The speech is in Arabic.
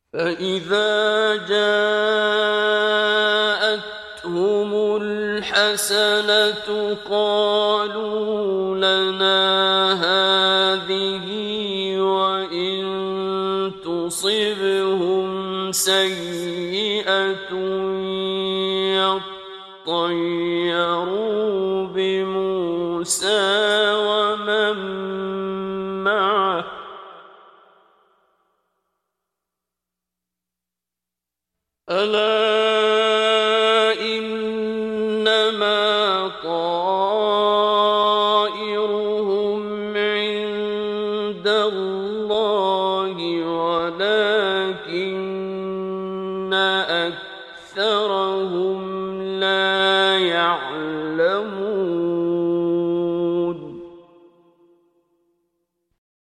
فإذا جاءتهم الحسنة قالوا لنا هذه وإن تصبهم سيئة يطيروا بموسى ومن معه ألا إنما طائرهم عند الله ولكن أكثرهم